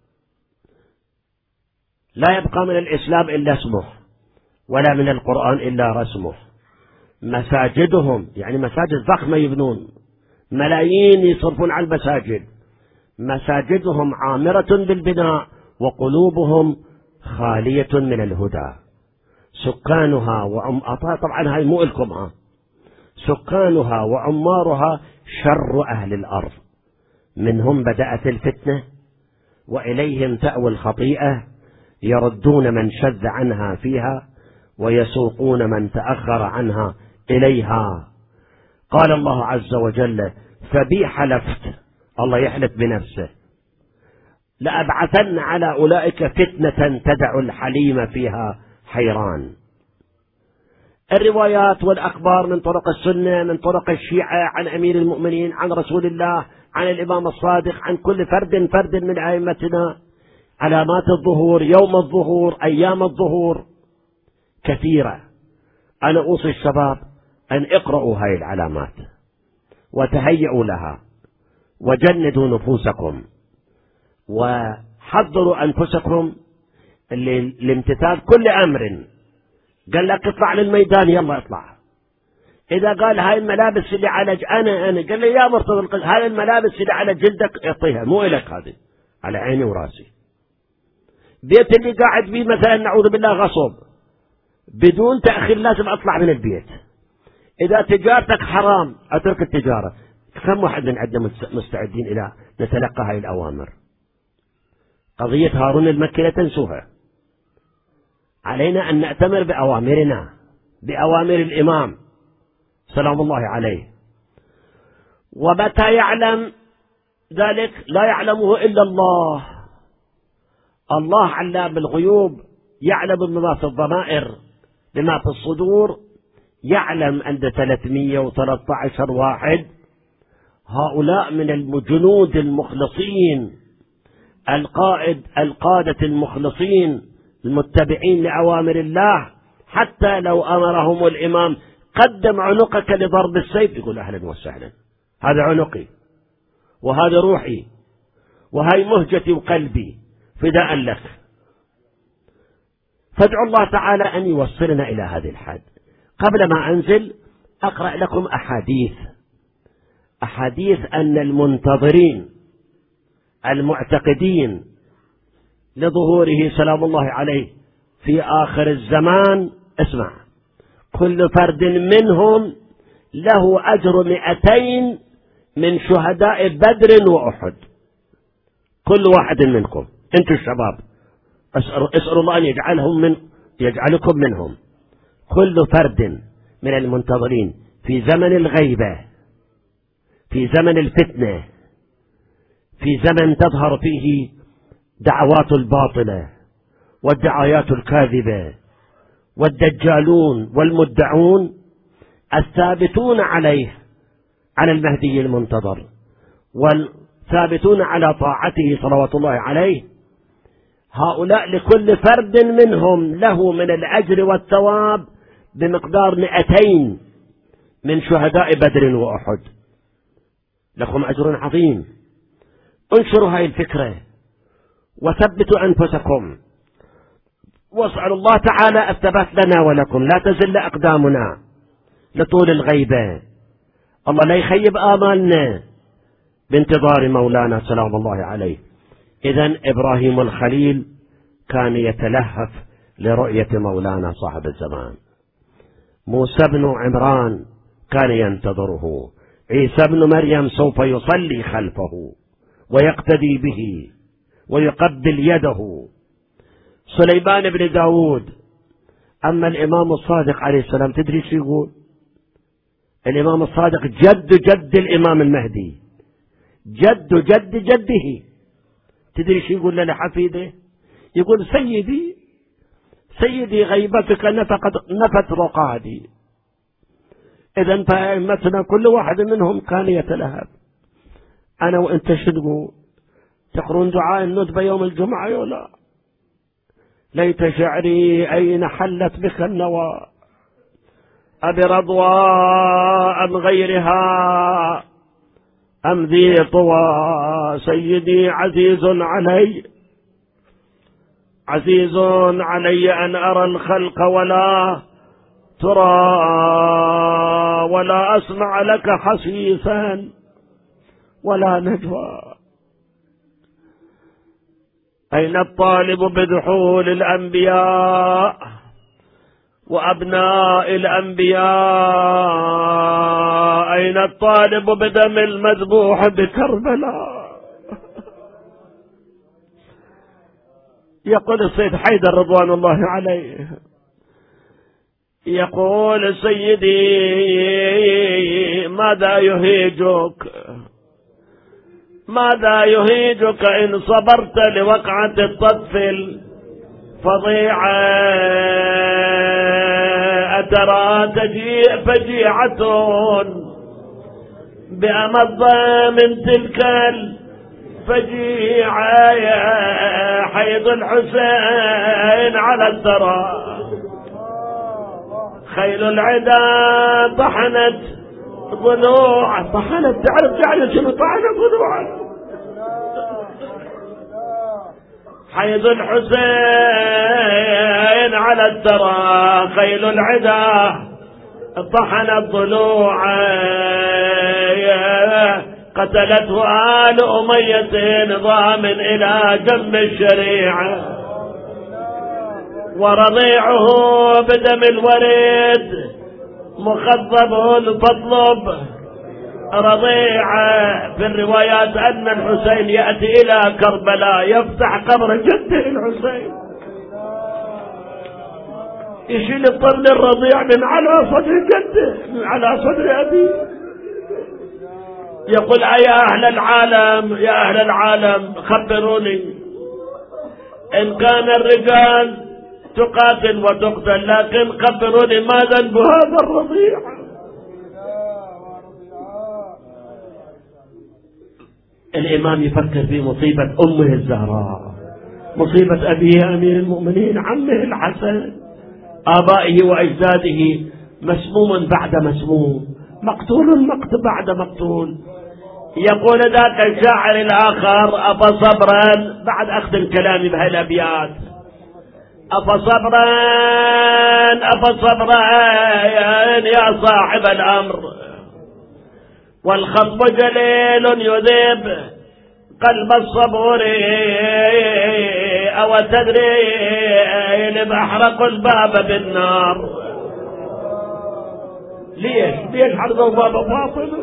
لا يبقى من الإسلام إلا اسمه ولا من القرآن إلا رسمه. مساجدهم يعني مساجد ضخمة يبنون، ملايين يصرفون على المساجد، مساجدهم عامرة بالبناء وقلوبهم خالية من الهدى. سكانها وعم طبعا هاي مو لكم، ها سكانها وعمارها شر أهل الأرض، منهم بدأت الفتنة وإليهم تأوي الخطيئة، يردون من شذ عنها فيها ويسوقون من تأخر عنها إليها. قال الله عز وجل: فبي حلفت، الله يحلف بنفسه، لأبعثن على أولئك فتنة تدع الحليم فيها حيران. الروايات والأخبار من طرق السنة، من طرق الشيعة، عن أمير المؤمنين، عن رسول الله، عن الإمام الصادق، عن كل فرد فرد من أئمتنا، علامات الظهور، يوم الظهور، أيام الظهور كثيرة. أنا أوصي الشباب أن اقرأوا هاي العلامات وتهيئوا لها وجندوا نفوسكم وحضروا أنفسكم لامتثال كل أمر. قال لك اطلع للميدان، يلا اطلع. إذا قال هاي الملابس اللي على ج... أنا أنا قال لي يا مرتضى هاي الملابس اللي على جلدك اعطيها، مو إلك، هذه على عيني وراسي. بيت اللي قاعد بيه مثلا نعوذ بالله غصب، بدون تأخير لازم أطلع من البيت. إذا تجارتك حرام أترك التجارة. كم واحد من عندنا مستعدين إلى نتلقى هاي الأوامر؟ قضية هارون المكي لا تنسوها. علينا أن نأتمر بأوامرنا، بأوامر الإمام سلام الله عليه. ومتى يعلم ذلك؟ لا يعلمه إلا الله. الله علام الغيوب، يعلم بما في الضمائر، بما في الصدور، يعلم أن ثلاثمئة وثلاثة عشر واحد هؤلاء من الجنود المخلصين، القائد القادة المخلصين المتبعين لأوامر الله، حتى لو أمرهم الإمام قدم عنقك لضرب السيف يقول أهلا وسهلا، هذا عنقي وهذا روحي وهي مهجتي وقلبي فداء لك. فادعوا الله تعالى أن يوصلنا إلى هذه الحد. قبل ما أنزل أقرأ لكم أحاديث أحاديث أن المنتظرين المعتقدين لظهوره سلام الله عليه في آخر الزمان، اسمع، كل فرد منهم له أجر مئتين من شهداء بدر وأحد. كل واحد منكم أنتم الشباب اسألوا الله أن يجعلهم من يجعلكم منهم. كل فرد من المنتظرين في زمن الغيبة، في زمن الفتنة، في زمن تظهر فيه دعوات الباطلة والدعايات الكاذبة والدجالون والمدعون الثابتون عليه، على المهدي المنتظر، والثابتون على طاعته صلوات الله عليه. هؤلاء لكل فرد منهم له من الأجر والثواب بمقدار مئتين من شهداء بدر وأحد. لكم أجر عظيم. انشروا هذه الفكرة وثبتوا أنفسكم، واسألوا الله تعالى الثبات لنا ولكم، لا تزل أقدامنا لطول الغيبة. الله لا يخيب آمالنا بانتظار مولانا سلام الله عليه. إذن إبراهيم الخليل كان يتلهف لرؤية مولانا صاحب الزمان. موسى بن عمران كان ينتظره. عيسى بن مريم سوف يصلي خلفه ويقتدي به ويقبل يده. سليمان بن داود. أما الإمام الصادق عليه السلام تدري شو يقول؟ الإمام الصادق جد جد الإمام المهدي، جد جد جده. تدري شو يقول لنا حفيده؟ يقول سيدي سيدي غيبتك نفقت نفت رقادي. إذن فأئمتنا كل واحد منهم كان يتلهب. أنا وأنت شو تقول؟ تقرون دعاء الندبة يوم الجمعة ولا؟ ليت شعري أين حلت بك النوى، أبي رضوى أم غيرها أم ذي طوى. سيدي عزيز علي عزيز علي أن أرى الخلق ولا ترى، ولا أسمع لك حسيسا ولا نجوى. أين الطالب بدحول الأنبياء وأبناء الأنبياء أين الطالب بدم المذبوح بكربلاء؟ يقول السيد حيدر رضوان الله عليه، يقول سيدي ماذا يهيجك ماذا يهيجك إن صبرت لوقعة الطف الفظيعة؟ أترى تجيء فجيعة بأمض من تلك الفجيعة حيض الحسين على الثرى، خيل العدا طحنت ضلوع. طحنت، تعرف تعرف شنو طحنت ضلوع؟ حيض الحسين على الثرى، خيل العدا طحنت ضلوع، قتلته آل أمية نظام إلى جنب الشريعة، ورضيعه بدم الوريد مخضب تطلب رضيعه. في الروايات أن الحسين يأتي إلى كربلاء يفتح قبر جده الحسين، يشيل الطفل الرضيع من على صدر جده، من على صدر أبيه. يقول يا أهل العالم يا أهل العالم خبروني إن كان الرجال تقاتل وتقتل، لكن خبروني ما ذنب هذا الرضيع؟ الإمام يفكر في مصيبة أمه الزهراء، مصيبة أبيه أمير المؤمنين، عمه الحسن، آبائه وأجداده، مسموم بعد مسموم، مقتول مقتل بعد مقتول. يقول ذاك الشاعر الآخر أفصبرا، بعد أختم كلامي بهالأبيات، أفصبرا أفصبرا يا صاحب الأمر، والخطب جليل يذيب قلب الصبور، أو تدري لم أحرق الباب بالنار؟ ليش ليش حرقوا باب فاطمة؟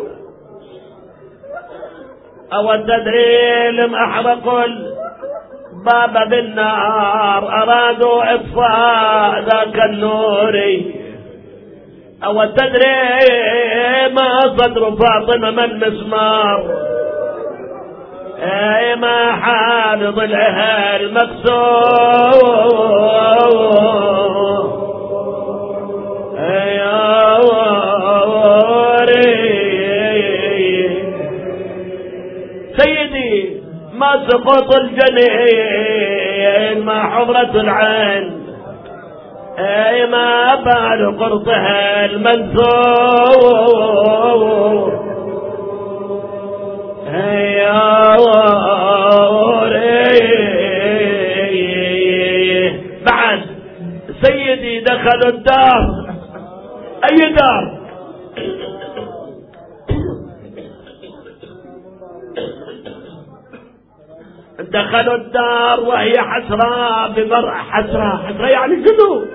أو تدري لم أحرقوا الباب بالنار، أرادوا إطفاء ذاك النور، أو تدري ما صدر فاطمة من مسمار، أي ما حال ضلعها المكسور. سيدي ما سقط الجنين، ما حضرة العين، أي ما بال قرطها المنثور. بعد سيدي دخلوا الدار. أي دار؟ دخلوا الدار وهي حسرة بمرأة، حسرة حسرة يعني جنون.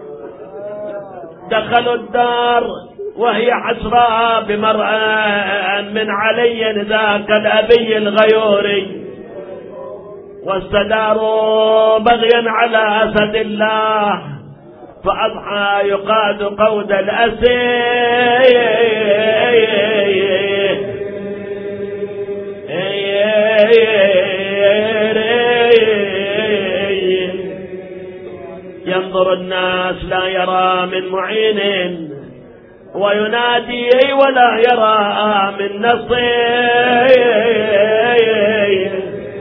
دخلوا الدار وهي حسرة بمرأة من علي ذاك الأبي الغيوري، واستداروا بغيا على أسد الله، فأضحى يقاد قود الأسير. ينظر الناس لا يرى من معين، وينادي ولا يرى من نصير.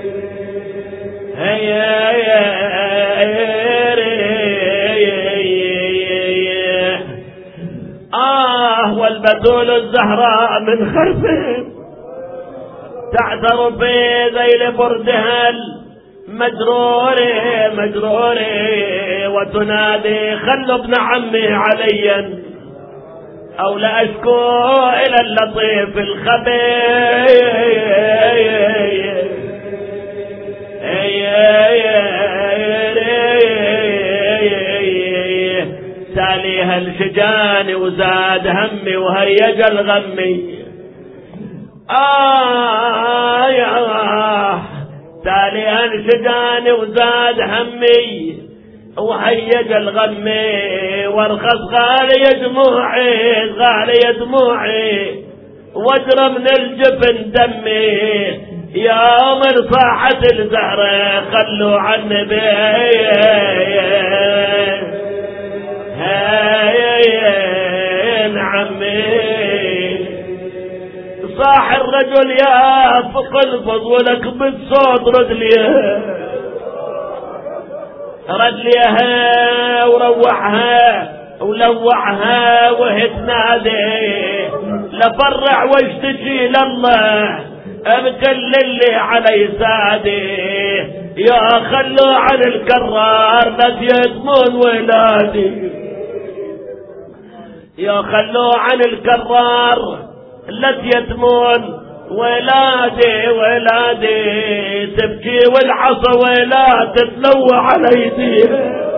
آه والبتول الزهراء من خرفهم تعثر في ذيل بردها المجرورة مجرورة، وتنادي خلوا ابن عمي عليا أو لأشكو إلى اللطيف الخبير. انشجاني وزاد همي وهيج الغمي. آه يا تالي انشجاني وزاد همي وهيج الغمي وارخص غالي دموعي غالي دموعي واجرى من الجفن دمي. يوم صاحت الزهرة خلوا عني بين عمي. صاح الرجل يا فوق الفضولك بالصوت رد ليه رد ليها وروعها ولوعها وهي تنادي لفرع واشتكي لله بكل اللي علي سادي. يا خلوا عن الكرار لا يتمون ولادي. يا خلوا عن الكرار لا يتمون ولادي ولادي. تبكي والعصا ولا تتلوى على يديها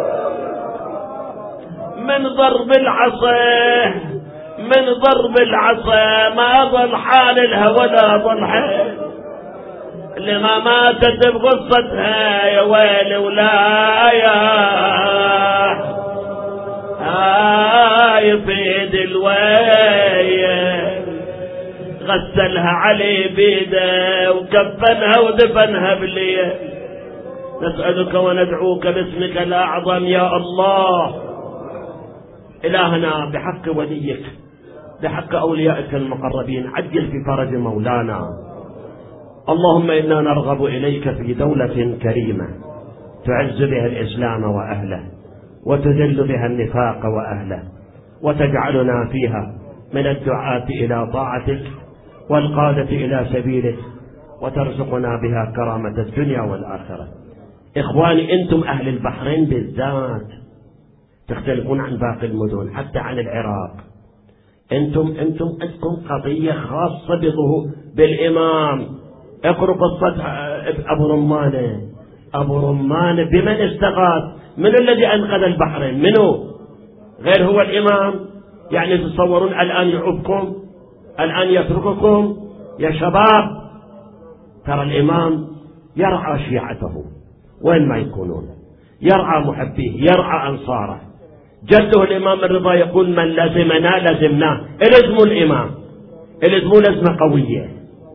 من ضرب العصا من ضرب العصا ما ظل حال الها ولا ظل حال لما ماتت بقصتها يا ويلي ولا يا هاي بيد الويل. غسلها علي بيده وكفنها ودفنها بالليل. نسألك وندعوك باسمك الأعظم يا الله إلهنا بحق وليك بحق أوليائك المقربين عجل في فرج مولانا. اللهم إنا نرغب إليك في دولة كريمة تعز بها الإسلام وأهله وتذل بها النفاق وأهله وتجعلنا فيها من الدعاة إلى طاعتك والقادة إلى سبيلك وترزقنا بها كرامة الدنيا والآخرة. إخواني أنتم أهل البحرين بالذات تختلفون عن باقي المدن حتى عن العراق. أنتم أنتم عندكم قضية خاصة بظهور بالإمام. اقرأ قصة أبو رمانة. أبو رمانة بمن استغاث؟ من الذي أنقذ البحرين؟ منه غير هو الإمام؟ يعني تصورون الآن يعبكم الآن يترككم يا شباب؟ ترى الإمام يرعى شيعته وين ما يكونون، يرعى محبيه يرعى أنصاره. جده الإمام الرضا يقول من لزمنا لزمناه. الزموا الإمام الزموا لزمة قوية.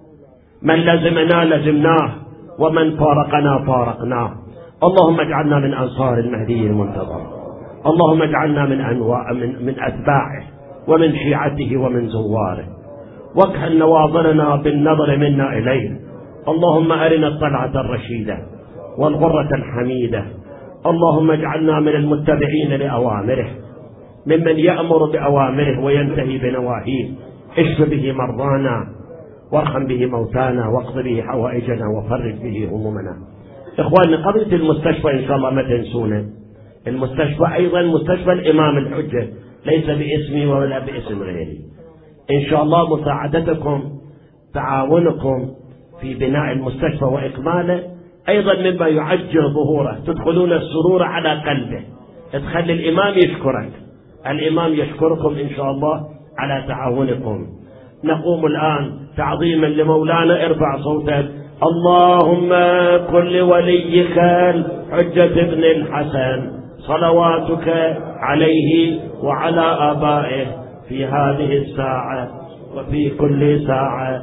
من لزمنا لزمناه ومن فارقنا فارقناه. اللهم اجعلنا من أنصار المهدي المنتظر. اللهم اجعلنا من أنواع من, من أتباعه ومن شيعته ومن زواره. واكحل نواظرنا بالنظر منا إليه. اللهم أرنا الطلعة الرشيدة والغرة الحميدة. اللهم اجعلنا من المتبعين لأوامره ممن يأمر بأوامره وينتهي بنواهيه. اشف به مرضانا وارحم به موتانا واقض به حوائجنا وفرج به همومنا. إخواني قضية المستشفى إن شاء الله ما تنسونه. المستشفى أيضا مستشفى الإمام الحجة ليس باسمي ولا باسم غيري. إن شاء الله مساعدتكم تعاونكم في بناء المستشفى وإكماله أيضا مما يعجل ظهوره. تدخلون السرور على قلبه. تخلي الإمام يشكرك. الإمام يشكركم إن شاء الله على تعاونكم. نقوم الآن تعظيما لمولانا. ارفع صوتك. اللهم كن لوليك الحجة ابن الحسن صلواتك عليه وعلى آبائه في هذه الساعة وفي كل ساعة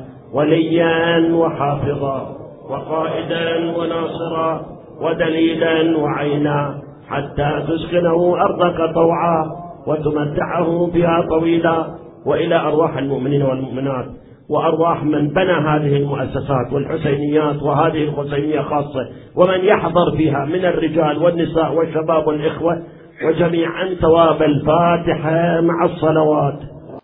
وليا وحافظا وقائدا وناصرا ودليلا وعينا حتى تسكنه أرضك طوعا وتمتعه بها طويلا. وإلى أرواح المؤمنين والمؤمنات وأرواح من بنى هذه المؤسسات والحسينيات وهذه الحسينية خاصة ومن يحضر فيها من الرجال والنساء والشباب والإخوة وجميعا ثواب الفاتحة مع الصلوات.